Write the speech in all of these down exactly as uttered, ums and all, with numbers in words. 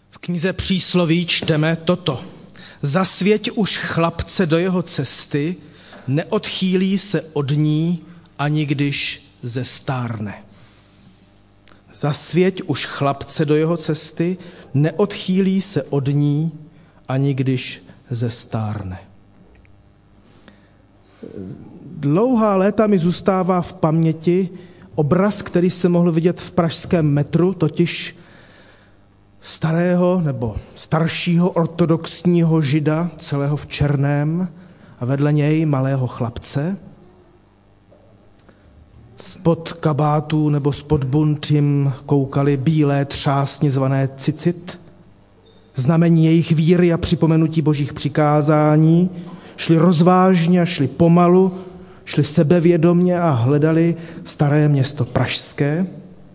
V knize Přísloví čteme toto. Zasvěť už chlapce do jeho cesty, neodchýlí se od ní, ani když zestárne. Zasvěť už chlapce do jeho cesty, neodchýlí se od ní, ani když zestárne. Dlouhá léta mi zůstává v paměti obraz, který se mohl vidět v pražském metru, totiž starého nebo staršího ortodoxního žida, celého v černém, a vedle něj malého chlapce. Spod kabátů nebo spod bund jim koukaly bílé třásně zvané cicit, znamení jejich víry a připomenutí božích přikázání. Šli rozvážně a šli pomalu, šli sebevědomně a hledali staré město pražské.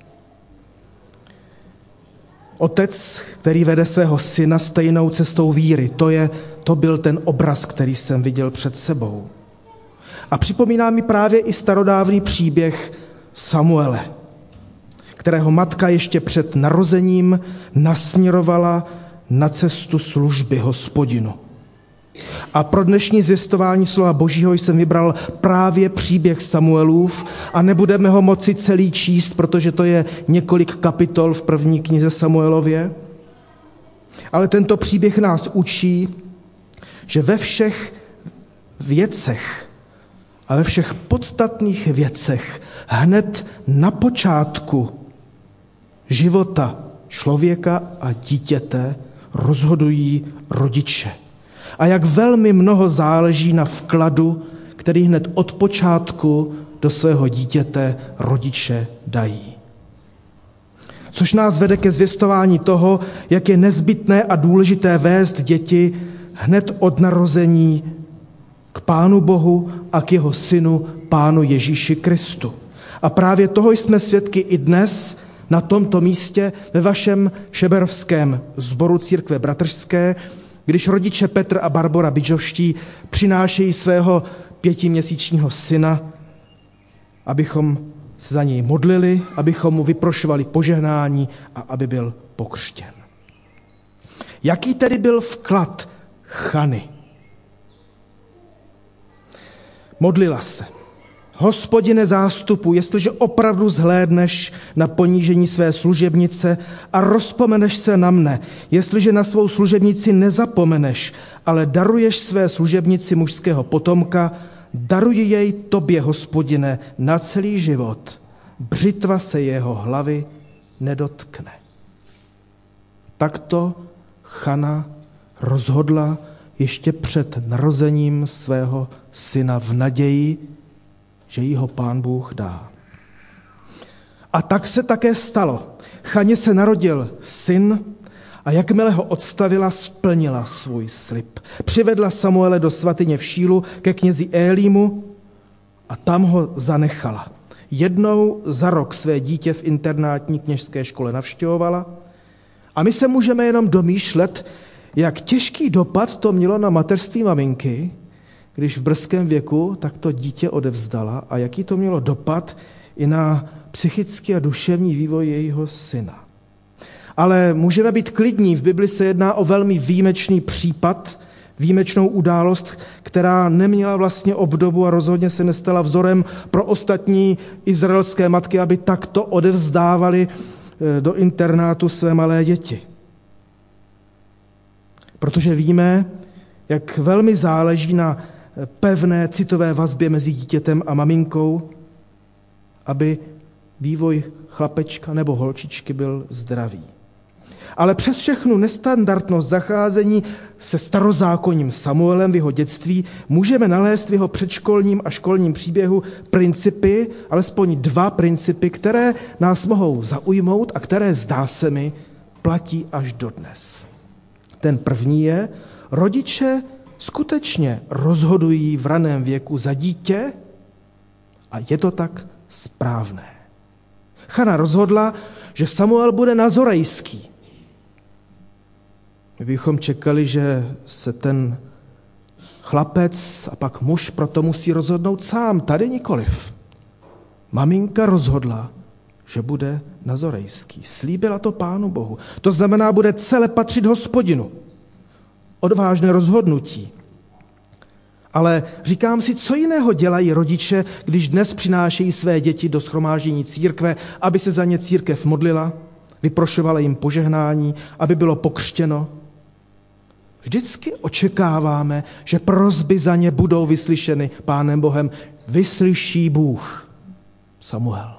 Otec, který vede svého syna stejnou cestou víry, to, je, to byl ten obraz, který jsem viděl před sebou. A připomíná mi právě i starodávný příběh Samuele, kterého matka ještě před narozením nasměrovala na cestu služby Hospodinu. A pro dnešní zvěstování slova Božího jsem vybral právě příběh Samuelův a nebudeme ho moci celý číst, protože to je několik kapitol v první knize Samuelově. Ale tento příběh nás učí, že ve všech věcech a ve všech podstatných věcech hned na počátku života člověka a dítěte rozhodují rodiče. A jak velmi mnoho záleží na vkladu, který hned od počátku do svého dítěte rodiče dají. Což nás vede ke zvěstování toho, jak je nezbytné a důležité vést děti hned od narození k Pánu Bohu a k jeho synu, Pánu Ježíši Kristu. A právě toho jsme svědky i dnes na tomto místě ve vašem šeberovském sboru Církve bratrské, když rodiče Petr a Barbora Bydžovští přinášejí svého pětiměsíčního syna, abychom se za něj modlili, abychom mu vyprošovali požehnání a aby byl pokřtěn. Jaký tedy byl vklad Chany? Modlila se. Hospodine zástupu, jestliže opravdu zhlédneš na ponížení své služebnice a rozpomeneš se na mne, jestliže na svou služebnici nezapomeneš, ale daruješ své služebnici mužského potomka, daruji jej tobě, Hospodine, na celý život. Břitva se jeho hlavy nedotkne. Takto Chana rozhodla ještě před narozením svého syna v naději, že jí ho Pán Bůh dá. A tak se také stalo. Chaně se narodil syn a jakmile ho odstavila, splnila svůj slib. Přivedla Samuele do svatyně v Šílu ke knězi Élímu a tam ho zanechala. Jednou za rok své dítě v internátní kněžské škole navštěvovala a my se můžeme jenom domýšlet, jak těžký dopad to mělo na mateřství maminky, když v brzkém věku tak to dítě odevzdala a jaký to mělo dopad i na psychický a duševní vývoj jejího syna. Ale můžeme být klidní, v Bibli se jedná o velmi výjimečný případ, výjimečnou událost, která neměla vlastně obdobu a rozhodně se nestala vzorem pro ostatní izraelské matky, aby takto odevzdávali do internátu své malé děti. Protože víme, jak velmi záleží na pevné citové vazbě mezi dítětem a maminkou, aby vývoj chlapečka nebo holčičky byl zdravý. Ale přes všechnu nestandardnost zacházení se starozákonním Samuelem v jeho dětství můžeme nalézt v jeho předškolním a školním příběhu principy, alespoň dva principy, které nás mohou zaujmout a které, zdá se mi, platí až dodnes. Ten první je, rodiče skutečně rozhodují v raném věku za dítě a je to tak správné. Chana rozhodla, že Samuel bude nazorejský. My bychom čekali, že se ten chlapec a pak muž proto musí rozhodnout sám. Tady nikoliv. Maminka rozhodla, že bude nazorejský. Slíbila to Pánu Bohu. To znamená, bude celé patřit Hospodinu. Odvážné rozhodnutí. Ale říkám si, co jiného dělají rodiče, když dnes přinášejí své děti do shromáždění církve, aby se za ně církev modlila, vyprošovala jim požehnání, aby bylo pokřtěno. Vždycky očekáváme, že prosby za ně budou vyslyšeny Pánem Bohem. Vyslyší Bůh. Samuel.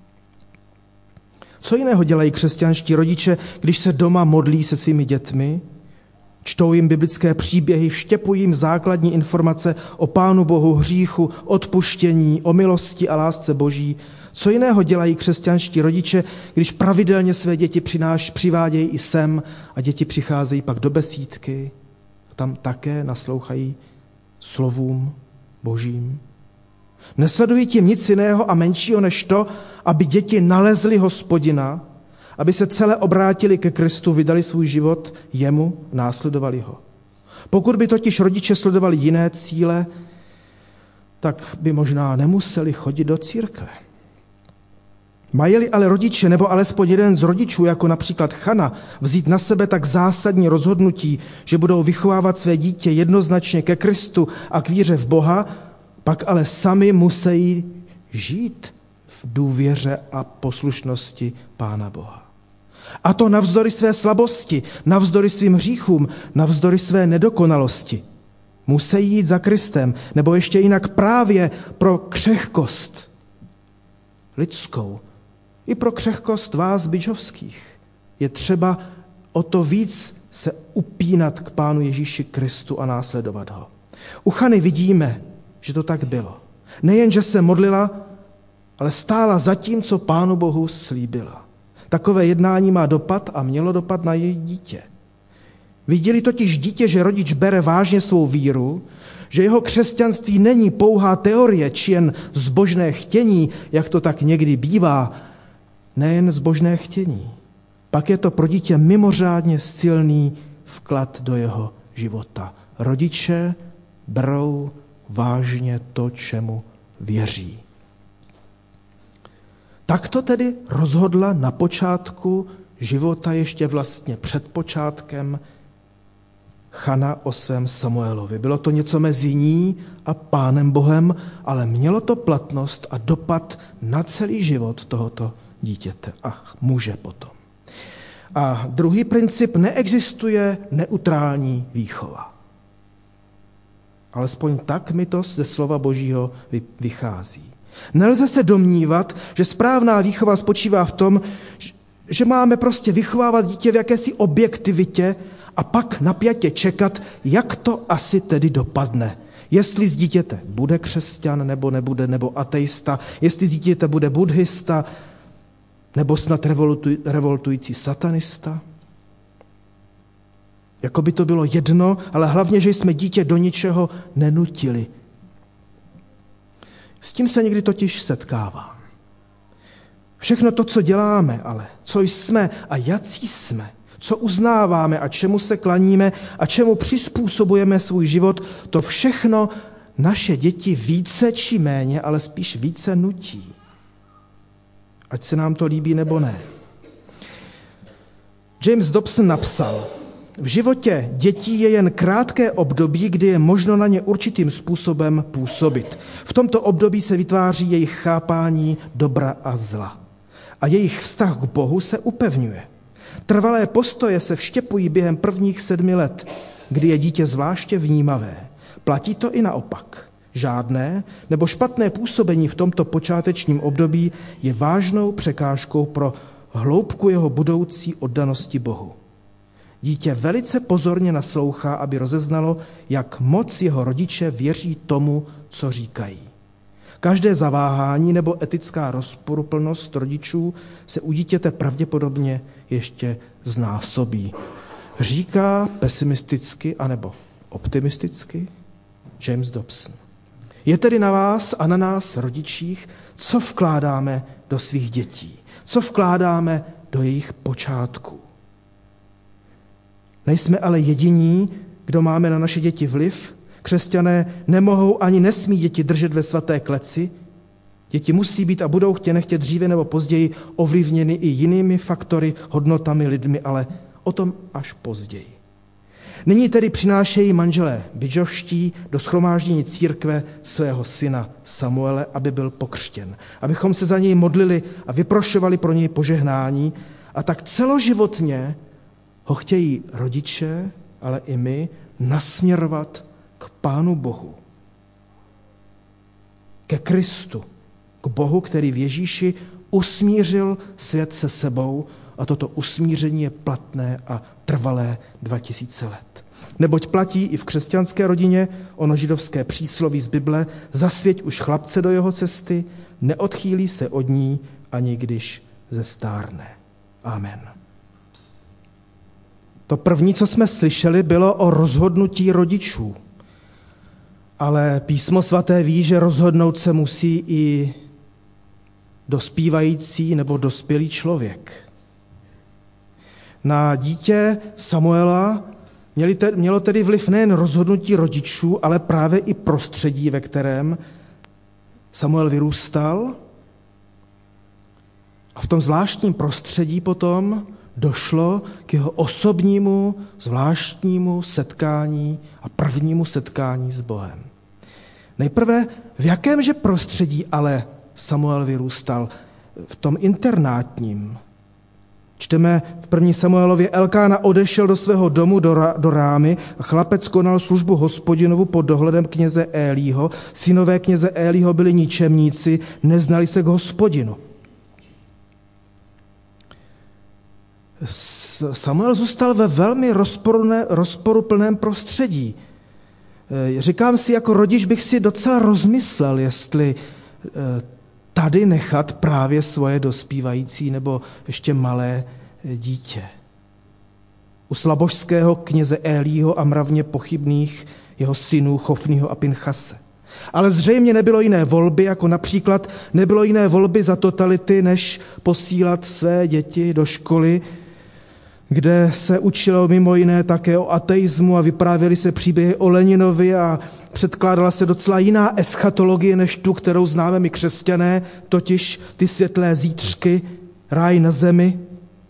Co jiného dělají křesťanští rodiče, když se doma modlí se svými dětmi? Čtou jim biblické příběhy, vštěpují jim základní informace o Pánu Bohu, hříchu, odpuštění, o milosti a lásce Boží. Co jiného dělají křesťanští rodiče, když pravidelně své děti přináš, přivádějí i sem a děti přicházejí pak do besídky, tam také naslouchají slovům Božím? Nesledují tím nic jiného a menšího než to, aby děti nalezly Hospodina, aby se celé obrátili ke Kristu, vydali svůj život jemu, následovali ho. Pokud by totiž rodiče sledovali jiné cíle, tak by možná nemuseli chodit do církve. Mají-li ale rodiče, nebo alespoň jeden z rodičů, jako například Chana, vzít na sebe tak zásadní rozhodnutí, že budou vychovávat své dítě jednoznačně ke Kristu a k víře v Boha, pak ale sami musí žít v důvěře a poslušnosti Pána Boha. A to navzdory své slabosti, navzdory svým hříchům, navzdory své nedokonalosti. Musí jít za Kristem, nebo ještě jinak právě pro křehkost lidskou, i pro křehkost vás, byčovských, je třeba o to víc se upínat k Pánu Ježíši Kristu a následovat ho. U Chany vidíme, že to tak bylo. Nejen, že se modlila, ale stála za tím, co Pánu Bohu slíbila. Takové jednání má dopad a mělo dopad na její dítě. Viděli totiž dítě, že rodič bere vážně svou víru, že jeho křesťanství není pouhá teorie, či jen zbožné chtění, jak to tak někdy bývá, nejen zbožné chtění. Pak je to pro dítě mimořádně silný vklad do jeho života. Rodiče berou vážně to, čemu věří. Tak to tedy rozhodla na počátku života, ještě vlastně před počátkem, Chana o svém Samuelovi. Bylo to něco mezi ní a Pánem Bohem, ale mělo to platnost a dopad na celý život tohoto dítěte a muže potom. A druhý princip, neexistuje neutrální výchova. Alespoň tak mi to ze slova Božího vychází. Nelze se domnívat, že správná výchova spočívá v tom, že máme prostě vychovávat dítě v jakési objektivitě a pak napjatě čekat, jak to asi tedy dopadne. Jestli z dítěte bude křesťan, nebo nebude, nebo ateista, jestli z dítěte bude buddhista, nebo snad revoltuj, revoltující satanista. Jako by to bylo jedno, ale hlavně, že jsme dítě do ničeho nenutili. S tím se někdy totiž setkávám. Všechno to, co děláme, ale co jsme a jací jsme, co uznáváme a čemu se klaníme a čemu přizpůsobujeme svůj život, to všechno naše děti více či méně, ale spíš více nutí. Ať se nám to líbí nebo ne. James Dobson napsal, v životě dětí je jen krátké období, kdy je možno na ně určitým způsobem působit. V tomto období se vytváří jejich chápání dobra a zla. A jejich vztah k Bohu se upevňuje. Trvalé postoje se vštěpují během prvních sedmi let, kdy je dítě zvláště vnímavé. Platí to i naopak. Žádné nebo špatné působení v tomto počátečním období je vážnou překážkou pro hloubku jeho budoucí oddanosti Bohu. Dítě velice pozorně naslouchá, aby rozeznalo, jak moc jeho rodiče věří tomu, co říkají. Každé zaváhání nebo etická rozporuplnost rodičů se u dítěte pravděpodobně ještě znásobí. Říká pesimisticky anebo optimisticky James Dobson. Je tedy na vás a na nás, rodičích, co vkládáme do svých dětí, co vkládáme do jejich počátků. Nejsme ale jediní, kdo máme na naše děti vliv. Křesťané nemohou ani nesmí děti držet ve svaté kleci. Děti musí být a budou chtě nechtě dříve nebo později ovlivněny i jinými faktory, hodnotami, lidmi, ale o tom až později. Nyní tedy přinášejí manželé bydžovští do shromáždění církve svého syna Samuele, aby byl pokřtěn, abychom se za něj modlili a vyprošovali pro něj požehnání, a tak celoživotně ho chtějí rodiče, ale i my, nasměrovat k Pánu Bohu, ke Kristu, k Bohu, který v Ježíši usmířil svět se sebou, a toto usmíření je platné a trvalé dva tisíce let. Neboť platí i v křesťanské rodině ono židovské přísloví z Bible: zasvěť už chlapce do jeho cesty, neodchýlí se od ní, ani když zestárne. Amen. To první, co jsme slyšeli, bylo o rozhodnutí rodičů. Ale Písmo svaté ví, že rozhodnout se musí i dospívající nebo dospělý člověk. Na dítě Samuela mělo tedy vliv nejen rozhodnutí rodičů, ale právě i prostředí, ve kterém Samuel vyrůstal. A v tom zvláštním prostředí potom došlo k jeho osobnímu, zvláštnímu setkání a prvnímu setkání s Bohem. Nejprve, v jakémže prostředí ale Samuel vyrůstal? V tom internátním. Čteme v první Samuelově: Elkána odešel do svého domu do, do Rámy a chlapec konal službu Hospodinovu pod dohledem kněze Élího. Synové kněze Élího byli ničemníci, neznali se k Hospodinu. Samuel zůstal ve velmi rozporuplném prostředí. Říkám si, jako rodič bych si docela rozmyslel, jestli tady nechat právě svoje dospívající nebo ještě malé dítě. U slabožského kněze Élího a mravně pochybných jeho synů Chofnýho a Pinchase. Ale zřejmě nebylo jiné volby, jako například nebylo jiné volby za totality, než posílat své děti do školy, kde se učilo mimo jiné také o ateismu a vyprávěly se příběhy o Leninovi a předkládala se docela jiná eschatologie než tu, kterou známe my křesťané, totiž ty světlé zítřky, ráj na zemi.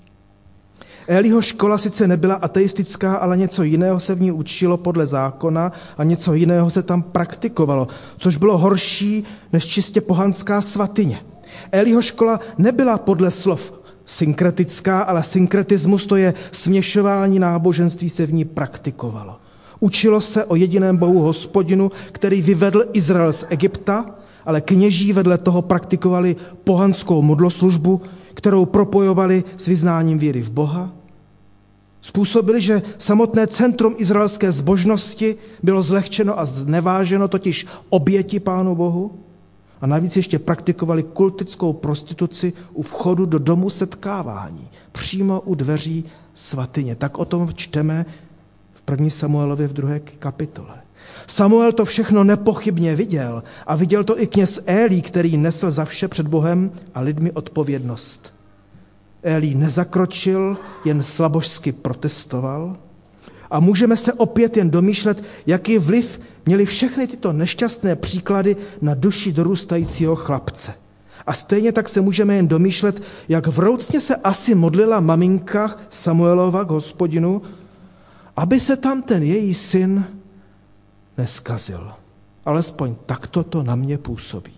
Élího škola sice nebyla ateistická, ale něco jiného se v ní učilo podle zákona a něco jiného se tam praktikovalo, což bylo horší než čistě pohanská svatyně. Élího škola nebyla podle slov synkretická, ale synkretismus, to je směšování náboženství, se v ní praktikovalo. Učilo se o jediném Bohu Hospodinu, který vyvedl Izrael z Egypta, ale kněží vedle toho praktikovali pohanskou modloslužbu, kterou propojovali s vyznáním víry v Boha. Způsobili, že samotné centrum izraelské zbožnosti bylo zlehčeno a zneváženo, totiž oběti Pánu Bohu. A navíc ještě praktikovali kultickou prostituci u vchodu do domu setkávání, přímo u dveří svatyně. Tak o tom čteme v první Samuelově v druhé kapitole. Samuel to všechno nepochybně viděl a viděl to i kněz Élí, který nesl za vše před Bohem a lidmi odpovědnost. Élí nezakročil, jen slabožsky protestoval. A můžeme se opět jen domýšlet, jaký vliv měly všechny tyto nešťastné příklady na duši dorůstajícího chlapce. A stejně tak se můžeme jen domýšlet, jak vroucně se asi modlila maminka Samuelova k Hospodinu, aby se tam ten její syn neskazil. Alespoň takto to na mě působí.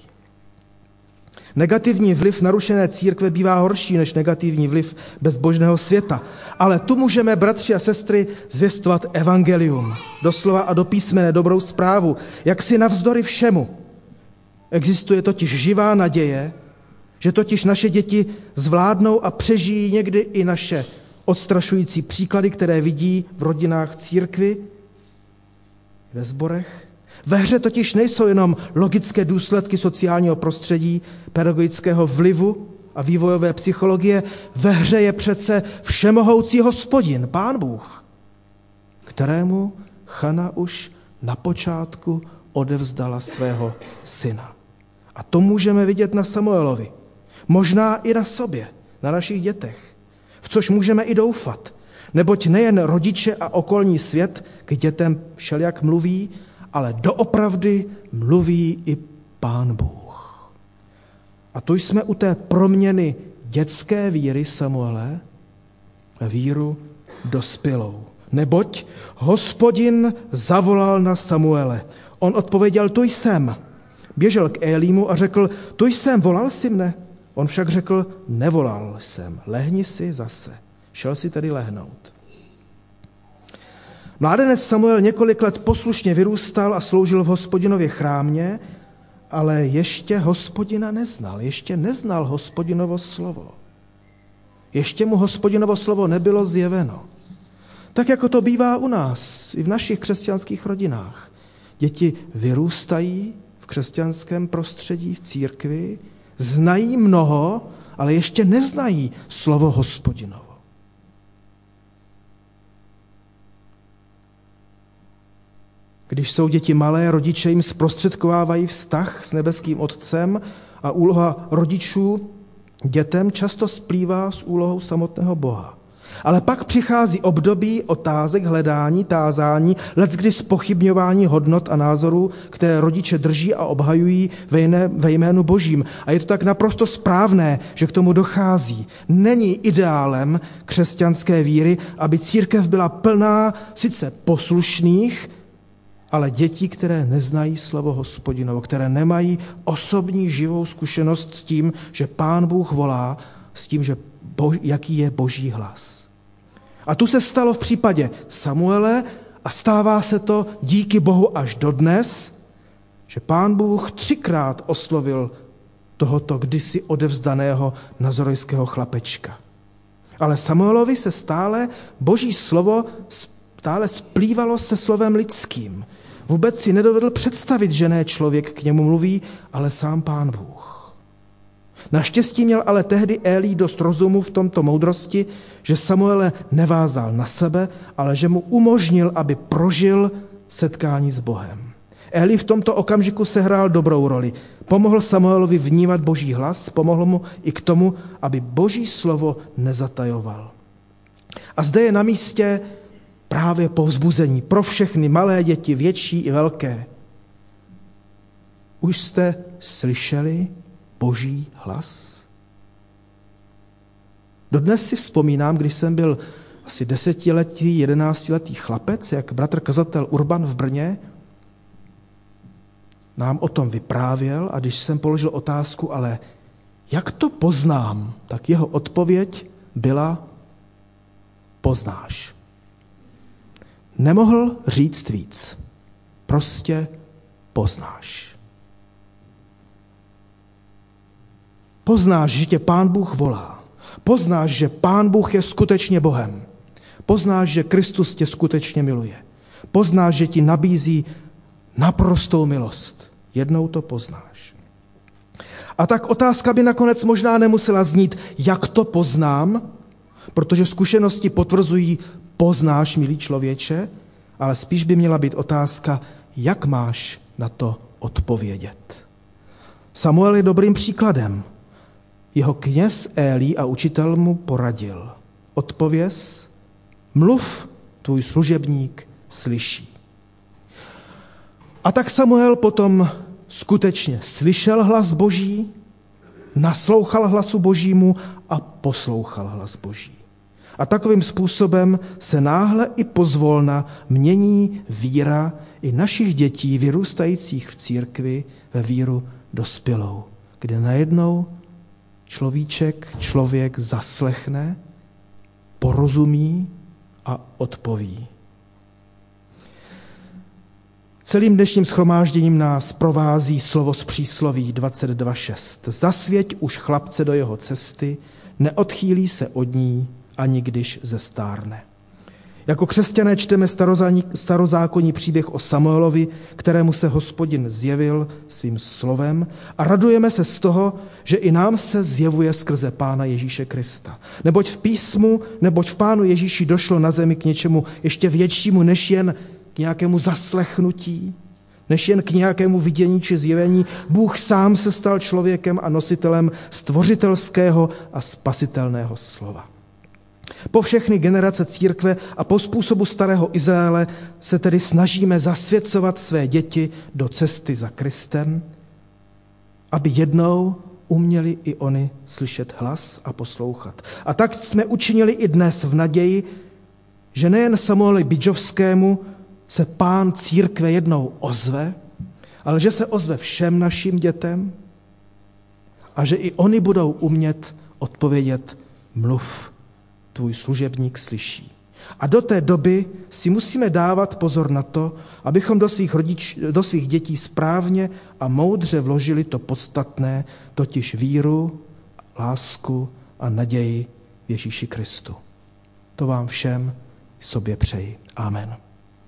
Negativní vliv narušené církve bývá horší než negativní vliv bezbožného světa. Ale tu můžeme, bratři a sestry, zvěstovat evangelium. Doslova a do písmene dobrou zprávu. Jak si navzdory všemu. Existuje totiž živá naděje, že totiž naše děti zvládnou a přežijí někdy i naše odstrašující příklady, které vidí v rodinách církvi, ve sborech. Ve hře totiž nejsou jenom logické důsledky sociálního prostředí, pedagogického vlivu a vývojové psychologie. Ve hře je přece všemohoucí Hospodin, Pán Bůh, kterému Chana už na počátku odevzdala svého syna. A to můžeme vidět na Samuelovi. Možná i na sobě, na našich dětech. V což můžeme i doufat. Neboť nejen rodiče a okolní svět k dětem všelijak mluví, ale doopravdy mluví i Pán Bůh. A tu jsme u té proměny dětské víry Samuele ve víru dospělou. Neboť Hospodin zavolal na Samuele. On odpověděl, tu jsem. Běžel k Élímu a řekl, tu jsem, volal jsi mne? On však řekl, nevolal jsem, lehni si zase. Šel si tedy lehnout. Mládenec Samuel několik let poslušně vyrůstal a sloužil v Hospodinově chrámě, ale ještě Hospodina neznal, ještě neznal Hospodinovo slovo. Ještě mu Hospodinovo slovo nebylo zjeveno. Tak jako to bývá u nás, i v našich křesťanských rodinách. Děti vyrůstají v křesťanském prostředí, v církvi, znají mnoho, ale ještě neznají slovo Hospodinovo. Když jsou děti malé, rodiče jim zprostředkovávají vztah s nebeským Otcem a úloha rodičů dětem často splývá s úlohou samotného Boha. Ale pak přichází období otázek, hledání, tázání, leckdy zpochybňování hodnot a názorů, které rodiče drží a obhajují ve jménu Božím. A je to tak naprosto správné, že k tomu dochází. Není ideálem křesťanské víry, aby církev byla plná sice poslušných, ale dětí, které neznají slovo Hospodinovo, které nemají osobní živou zkušenost s tím, že Pán Bůh volá, s tím, že bož, jaký je Boží hlas. A tu se stalo v případě Samuele a stává se to díky Bohu až dodnes, že Pán Bůh třikrát oslovil tohoto kdysi odevzdaného nazorejského chlapečka. Ale Samuelovi se stále Boží slovo stále splývalo se slovem lidským. Vůbec si nedovedl představit, že ne člověk k němu mluví, ale sám Pán Bůh. Naštěstí měl ale tehdy Élí dost rozumu v tomto moudrosti, že Samuele nevázal na sebe, ale že mu umožnil, aby prožil setkání s Bohem. Élí v tomto okamžiku sehrál dobrou roli. Pomohl Samuelovi vnímat Boží hlas, pomohl mu i k tomu, aby Boží slovo nezatajoval. A zde je na místě právě povzbuzení pro všechny malé děti, větší i velké. Už jste slyšeli Boží hlas? Dodnes si vzpomínám, když jsem byl asi desetiletý, jedenáctiletý chlapec, jak bratr kazatel Urban v Brně nám o tom vyprávěl a když jsem položil otázku, ale jak to poznám, tak jeho odpověď byla poznáš. Nemohl říct víc. Prostě poznáš. Poznáš, že tě Pán Bůh volá. Poznáš, že Pán Bůh je skutečně Bohem. Poznáš, že Kristus tě skutečně miluje. Poznáš, že ti nabízí naprostou milost. Jednou to poznáš. A tak otázka by nakonec možná nemusela znít, jak to poznám, protože zkušenosti potvrzují, poznáš, milý člověče, ale spíš by měla být otázka, jak máš na to odpovědět. Samuel je dobrým příkladem. Jeho kněz Élí a učitel mu poradil. Odpověz, mluv, tvůj služebník slyší. A tak Samuel potom skutečně slyšel hlas Boží, naslouchal hlasu Božímu a poslouchal hlas Boží. A takovým způsobem se náhle i pozvolna mění víra i našich dětí vyrůstajících v církvi ve víru dospělou, kde najednou človíček, člověk zaslechne, porozumí a odpoví. Celým dnešním shromážděním nás provází slovo z přísloví dvacet dva šest. Zasvěť už chlapce do jeho cesty, neodchýlí se od ní, ani když zestárne. Jako křesťané čteme starozákonní příběh o Samuelovi, kterému se Hospodin zjevil svým slovem a radujeme se z toho, že i nám se zjevuje skrze Pána Ježíše Krista. Neboť v písmu, neboť v Pánu Ježíši došlo na zemi k něčemu ještě většímu, než jen k nějakému zaslechnutí, než jen k nějakému vidění či zjevení. Bůh sám se stal člověkem a nositelem stvořitelského a spasitelného slova. Po všechny generace církve a po způsobu starého Izraele se tedy snažíme zasvěcovat své děti do cesty za Kristem, aby jednou uměli i oni slyšet hlas a poslouchat. A tak jsme učinili i dnes v naději, že nejen Samueli Bidžovskému se Pán církve jednou ozve, ale že se ozve všem našim dětem a že i oni budou umět odpovědět: mluv, tvůj služebník slyší. A do té doby si musíme dávat pozor na to, abychom do svých, rodič, do svých dětí správně a moudře vložili to podstatné, totiž víru, lásku a naději v Ježíši Kristu. To vám všem sobě přeji. Amen.